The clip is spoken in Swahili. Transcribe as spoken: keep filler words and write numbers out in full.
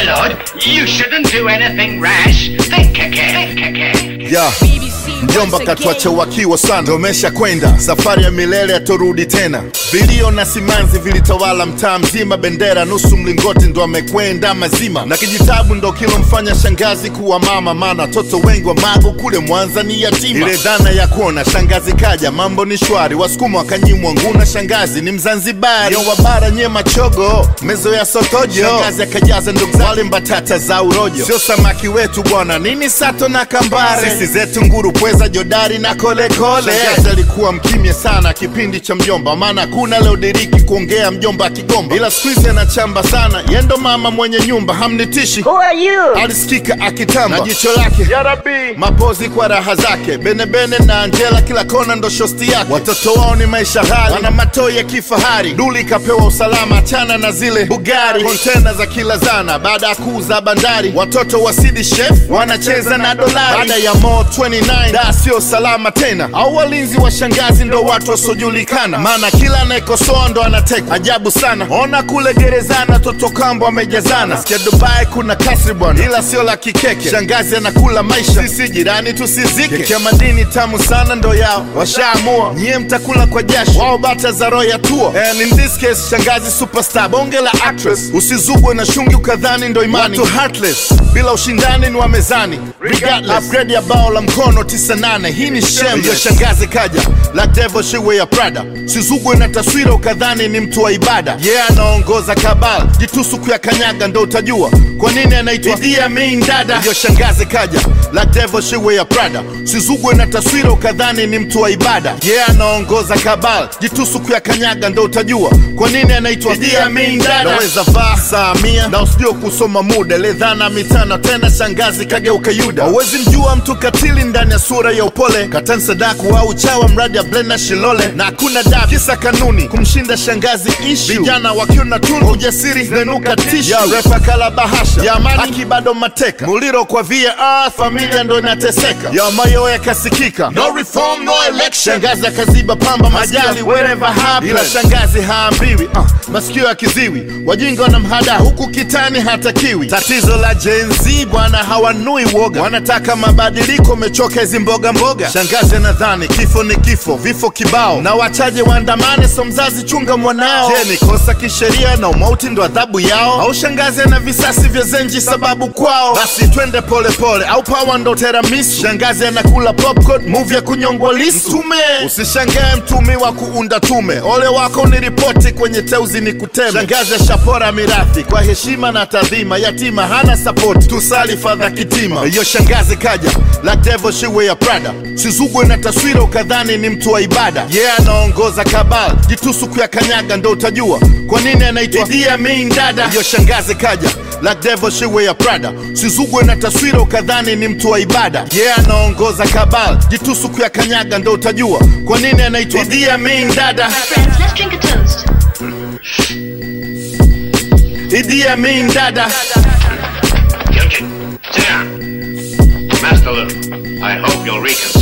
my lord, you shouldn't do anything rash. Think again, think again. Yeah. Mjomba katuacha wakiwa sana, domesha kwenda safari ya milele atorudi tena. Vilio na simanzi vilitawala mtaa mzima, bendera nusu mlingoti ndo amekwenda mazima. Na kijitabu ndo kilomfanya shangazi kuwa mama, maana toto wengi wa mago kule Mwanza ni yatima. Ile dhana ya kuona shangazi kaja mambo ni shwari, wasukuma wakanyimwa nguna, shangazi ni Mzanzibari. Yo wabara nyema chogo, mezo ya sotojo, shangazi akajaza ndugu zake mbatata za urojo. Sio samaki wetu bwana, nini sato na kambare, sisi zetu nguru pweza jodari na kole kole. Shangazi alikuwa mkimya sana kipindi cha mjomba, maana kuna leo diriki kuongea mjomba kigomba. Ila squeeze anachamba sana, yendo mama mwenye nyumba hamnitishi. Who are you? Alisikika akitamba na jicho lake ya Rabbi, mapozi kwa raha zake. Bene Bene na Angela kila kona ndo shosti yake. Watoto wao ni maisha ghali, wana matoi ya kifahari. Duli kapewa usalama, achana na zile Bugari, kontena za kila zana. Baada ya kuuza bandari, watoto wa Sidi Chef wanacheza na dolari. Baada ya Mo ishirini na tisa da sio salama tena, au walinzi wa shangazi ndo watu wasojulikana, maana kila anayekosoa ndo anateka. Ajabu sana, ona kule gerezana toto kambo amejazana. Sikia Dubai kuna kasri bwana, ila sio la kikeke. Shangazi anakula maisha, sisi jirani tusizike. Keki ya madini tamu sana ndo yao, washaamua nyie mtakula kwa jasho, wao bata za roho ya tuo. And in this case shangazi superstar, bonge la actress. Usizugwe na shungi ukadhani ndo imani, watu heartless bila ushindani ni wa mezani. Regardless, upgrade ya bao la mkono tisa nane, hii ni shameless. Iyo shangazi kaja la devil shiwe ya Prada, sizugwe na taswira ukadhani ni mtu wa ibada. Yeah, anaongoza kabal, jitusu kuya kanyaga ndo utajua kwa nini anaitwa Idi Amin dada. Iyo shangazi kaja la devil shiwe ya Prada, sizugwe na taswira ukadhani ni mtu wa ibada. Yeah, anaongoza kabal, jitusu kuya kanyaga ndo utajua kwa nini anaitwa Idi Amin dada. Naweza vaa saa mia na usijue kusoma muda, le dhana mitana tena shangazi kageuka Yuda. Hawezi mjua mtu katili ndani ya sura ya upole, katan sadaku au chawa mradi ya blenda shilole. Na hakuna dabi kisa kanuni kumshinda shangazi issue. Vijana wakiona tunu ujasiri nenuka tishu. Ya refa kala bahasha, ya amani haki bado mateka. Muliro kwa V A R, familia ndo inateseka. Ya mayo ya kasikika, no reform no election. Shangazi akaziba pamba majali wherever happen. Ila shangazi haambiwi, uh, masikio ya kiziwi. Wajinga na mhada huku kitani hatakiwi. Tatizo la Gen Z bwana, hawanui woga, wanataka mabadiliko, mechoka hizi mboga mboga. Shangazi anadhani kifo ni kifo, vifo kibao, na wachaje waandamane, so mzazi chunga mwanao. Je, ni kosa kisheria na umauti ndo adhabu yao, au shangazi ana visasi vya zenji sababu kwao? Basi twende pole pole, au pawa ndo teramisu. Shangazi anakula popcorn, movie ya kunyongwa lisu. Mtume usishangae mtumi wa kuunda tume, ole wako ni ripoti kwenye teuzi ni kuteme. Shangazi ashapora mirathi kwa heshima na tadhima, yatima hana support, tusali fadha kitima. Iyo shangazi kaja la devil shiwe ya Prada, sizugwe na taswira ukadhani ni mtu wa ibada. Yeah, anaongoza kabal, jitusu kuya kanyaga ndo utajua kwa nini anaitwa Idi Amin dada. Iyo shangazi kaja la devil shiwe ya Prada, sizugwe na taswira ukadhani ni mtu wa ibada. Yeah, anaongoza kabal, jitusu kuya kanyaga ndo utajua kwa nini anaitwa Idi Amin dada. Friends, let's drink a toast. Idi Amin dada. Youngin, sit down. Master Lou, I hope you'll reconsider.